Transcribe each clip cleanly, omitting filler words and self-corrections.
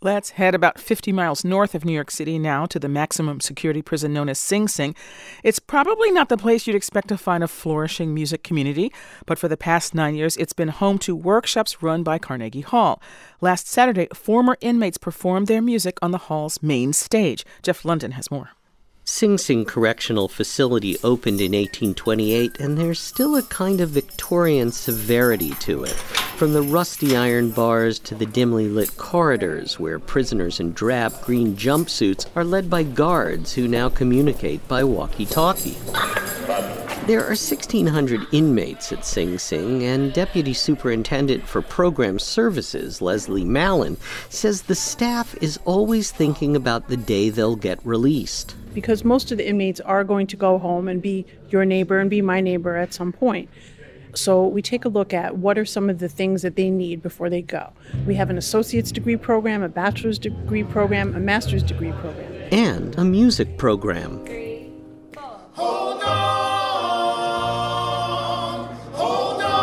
Let's head about 50 miles north of New York City now to the maximum security prison known as Sing Sing. It's probably not the place you'd expect to find a flourishing music community, but for the past 9 years, it's been home to workshops run by Carnegie Hall. Last Saturday, former inmates performed their music on the hall's main stage. Jeff London has more. Sing Sing Correctional Facility opened in 1828, and there's still a kind of Victorian severity to it. From the rusty iron bars to the dimly lit corridors where prisoners in drab green jumpsuits are led by guards who now communicate by walkie-talkie. There are 1,600 inmates at Sing Sing, and Deputy Superintendent for Program Services, Leslie Mallon, says the staff is always thinking about the day they'll get released. Because most of the inmates are going to go home and be your neighbor and be my neighbor at some point. So we take a look at what are some of the things that they need before they go. We have an associate's degree program, a bachelor's degree program, a master's degree program. And a music program. Hold on, hold on.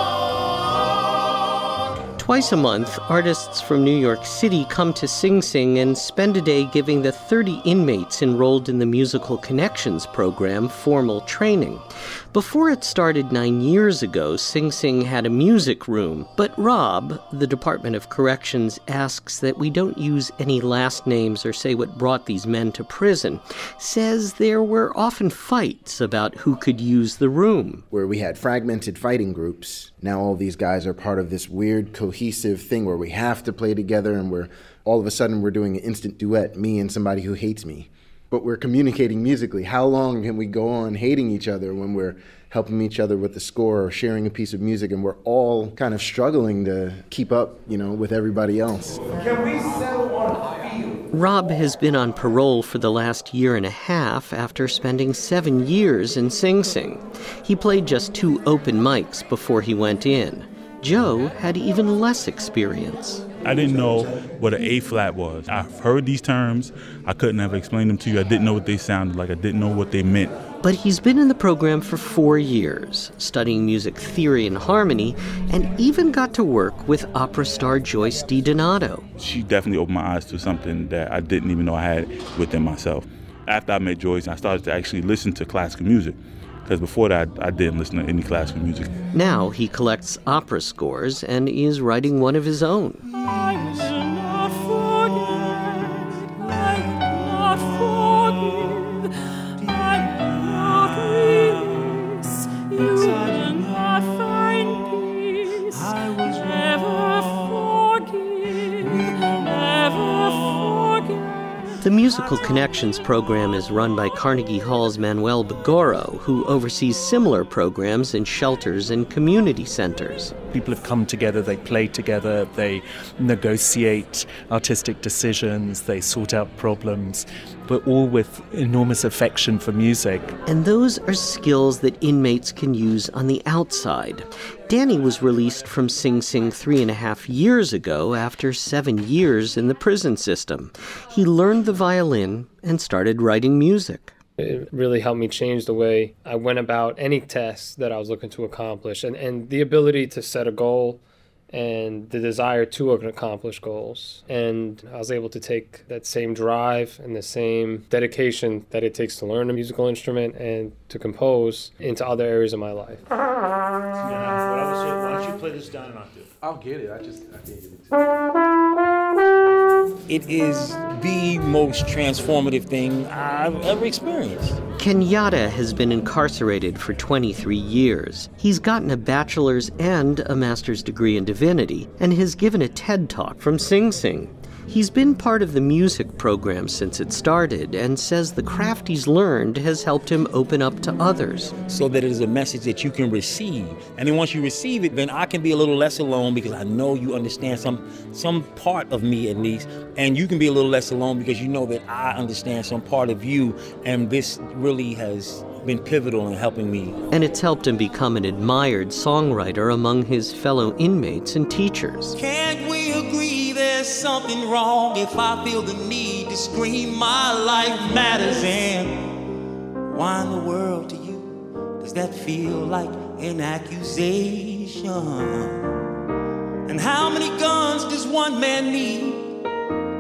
Twice a month, artists from New York City come to Sing Sing and spend a day giving the 30 inmates enrolled in the Musical Connections program formal training. Before it started 9 years ago, Sing Sing had a music room. But Rob, the Department of Corrections, asks that we don't use any last names or say what brought these men to prison. Says there were often fights about who could use the room. Where we had fragmented fighting groups. Now all these guys are part of this weird cohesive thing where we have to play together, and all of a sudden we're doing an instant duet, me and somebody who hates me. But we're communicating musically. How long can we go on hating each other when we're helping each other with the score or sharing a piece of music, and we're all kind of struggling to keep up, with everybody else? Can we settle on a feel? Rob has been on parole for the last year and a half after spending 7 years in Sing Sing. He played just 2 open mics before he went in. Joe had even less experience. I didn't know what an A-flat was. I've heard these terms. I couldn't ever explain them to you. I didn't know what they sounded like. I didn't know what they meant. But he's been in the program for 4 years, studying music theory and harmony, and even got to work with opera star Joyce DiDonato. She definitely opened my eyes to something that I didn't even know I had within myself. After I met Joyce, I started to actually listen to classical music. Because before that, I didn't listen to any classical music. Now he collects opera scores and is writing one of his own. I will not forget, I will not forgive, I will not release, you will not find peace, never forgive, never forget. The Musical Connections program is run by Carnegie Hall's Manuel Begoro, who oversees similar programs in shelters and community centers. People have come together, they play together, they negotiate artistic decisions, they sort out problems, but all with enormous affection for music. And those are skills that inmates can use on the outside. Danny was released from Sing Sing 3.5 years ago after 7 years in the prison system. He learned the violin and started writing music. It really helped me change the way I went about any test that I was looking to accomplish, and the ability to set a goal and the desire to accomplish goals. And I was able to take that same drive and the same dedication that it takes to learn a musical instrument and to compose into other areas of my life. Why don't you play this down an octave? I'll get it. I can't get it. It is the most transformative thing I've ever experienced. Kenyatta has been incarcerated for 23 years. He's gotten a bachelor's and a master's degree in divinity and has given a TED Talk from Sing Sing. He's been part of the music program since it started and says the craft he's learned has helped him open up to others. So that it is a message that you can receive. And then once you receive it, then I can be a little less alone because I know you understand some part of me at least. And you can be a little less alone because you know that I understand some part of you. And this really has been pivotal in helping me. And it's helped him become an admired songwriter among his fellow inmates and teachers. Can't we agree there's something wrong if I feel the need to scream my life matters? And why in the world to you does that feel like an accusation? And how many guns does one man need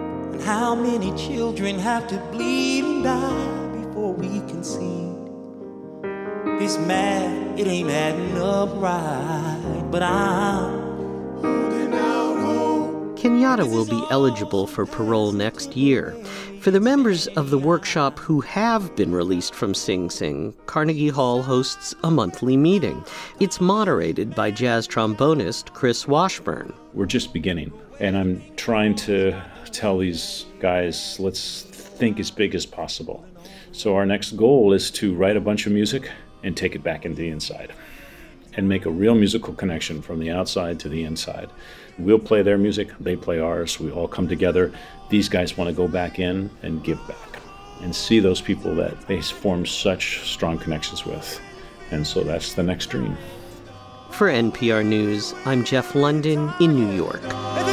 How many children have to bleed and die before we concede? This math, it ain't adding up right, but I'm holding out hope. Kenyatta will be eligible for parole next year. For the members of the workshop who have been released from Sing Sing, Carnegie Hall hosts a monthly meeting. It's moderated by jazz trombonist Chris Washburn. We're just beginning, and I'm trying to tell these guys, let's think as big as possible. So our next goal is to write a bunch of music and take it back into the inside and make a real musical connection from the outside to the inside. We'll play their music, they play ours, we all come together. These guys want to go back in and give back and see those people that they form such strong connections with. And so that's the next dream. For NPR News, I'm Jeff London in New York.